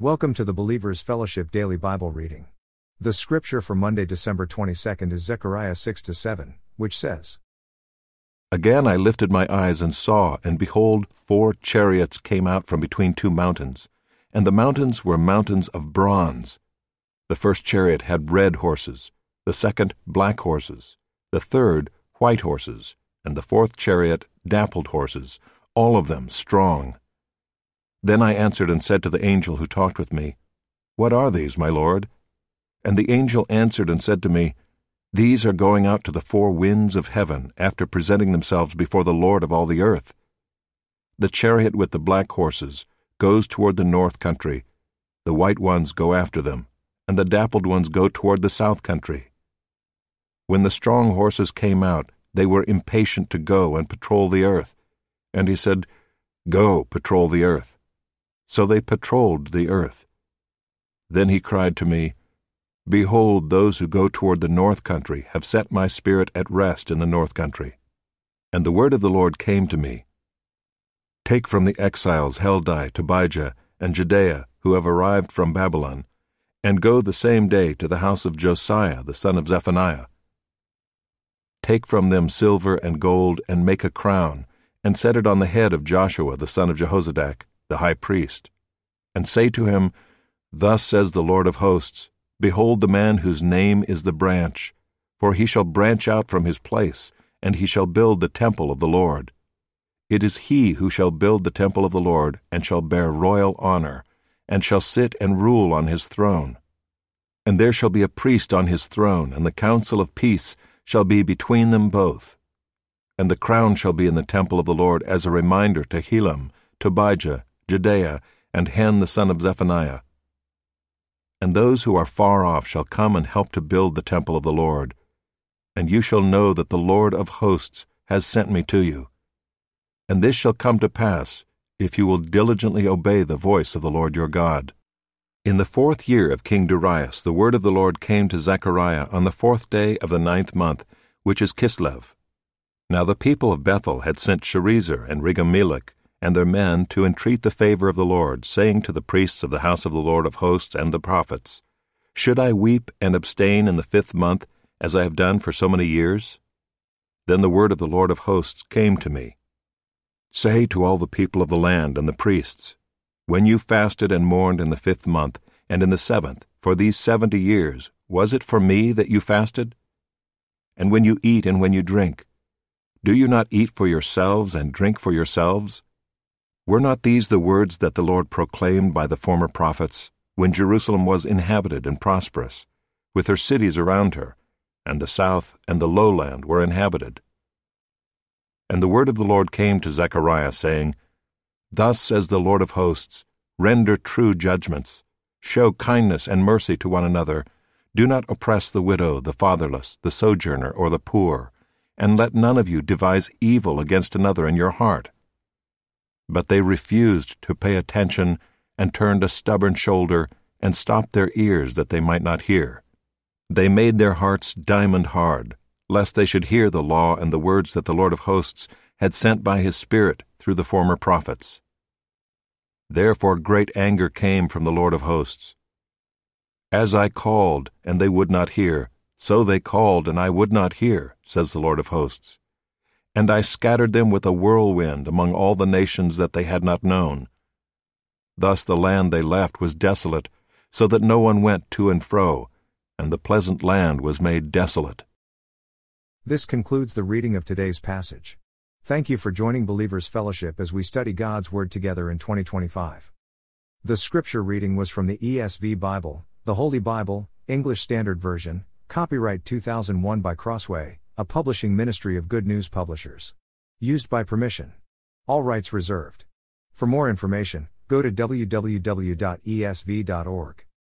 Welcome to the Believers Fellowship Daily Bible Reading. The scripture for Monday, December 22nd is Zechariah 6-7, which says, Again I lifted my eyes and saw, and behold, 4 chariots came out from between 2 mountains, and the mountains were mountains of bronze. The first chariot had red horses, the second black horses, the third white horses, and the fourth chariot dappled horses, all of them strong. Then I answered and said to the angel who talked with me, What are these, my Lord? And the angel answered and said to me, These are going out to the 4 winds of heaven, after presenting themselves before the Lord of all the earth. The chariot with the black horses goes toward the north country, the white ones go after them, and the dappled ones go toward the south country. When the strong horses came out, they were impatient to go and patrol the earth. And he said, Go, patrol the earth. So they patrolled the earth. Then he cried to me, Behold, those who go toward the north country have set my spirit at rest in the north country. And the word of the Lord came to me, Take from the exiles Heldai, Tobijah, and Jedaiah, who have arrived from Babylon, and go the same day to the house of Josiah the son of Zephaniah. Take from them silver and gold, and make a crown, and set it on the head of Joshua the son of Jehozadak, the high priest, and say to him, Thus says the Lord of hosts, Behold the man whose name is the branch, for he shall branch out from his place, and he shall build the temple of the Lord. It is he who shall build the temple of the Lord, and shall bear royal honor, and shall sit and rule on his throne. And there shall be a priest on his throne, and the council of peace shall be between them both. And the crown shall be in the temple of the Lord as a reminder to Helam, Tobijah, Jedaiah, and Hen the son of Zephaniah. And those who are far off shall come and help to build the temple of the Lord. And you shall know that the Lord of hosts has sent me to you. And this shall come to pass, if you will diligently obey the voice of the Lord your God. In the 4th year of King Darius, the word of the Lord came to Zechariah on the 4th day of the 9th month, which is Kislev. Now the people of Bethel had sent Sherezer and Regem-melech and their men to entreat the favor of the Lord, saying to the priests of the house of the Lord of hosts and the prophets, Should I weep and abstain in the 5th month, as I have done for so many years? Then the word of the Lord of hosts came to me. Say to all the people of the land and the priests, When you fasted and mourned in the 5th month, and in the 7th, for these 70 years, was it for me that you fasted? And when you eat and when you drink, do you not eat for yourselves and drink for yourselves? Were not these the words that the Lord proclaimed by the former prophets, when Jerusalem was inhabited and prosperous, with her cities around her, and the south and the lowland were inhabited? And the word of the Lord came to Zechariah, saying, Thus says the Lord of hosts, Render true judgments, show kindness and mercy to one another, do not oppress the widow, the fatherless, the sojourner, or the poor, and let none of you devise evil against another in your heart. But they refused to pay attention, and turned a stubborn shoulder, and stopped their ears that they might not hear. They made their hearts diamond hard, lest they should hear the law and the words that the Lord of hosts had sent by his Spirit through the former prophets. Therefore great anger came from the Lord of hosts. As I called, and they would not hear, so they called, and I would not hear, says the Lord of hosts. And I scattered them with a whirlwind among all the nations that they had not known. Thus the land they left was desolate, so that no one went to and fro, and the pleasant land was made desolate. This concludes the reading of today's passage. Thank you for joining Believers Fellowship as we study God's Word together in 2025. The scripture reading was from the ESV Bible, the Holy Bible, English Standard Version, copyright 2001 by Crossway, a publishing ministry of Good News Publishers. Used by permission. All rights reserved. For more information, go to www.esv.org.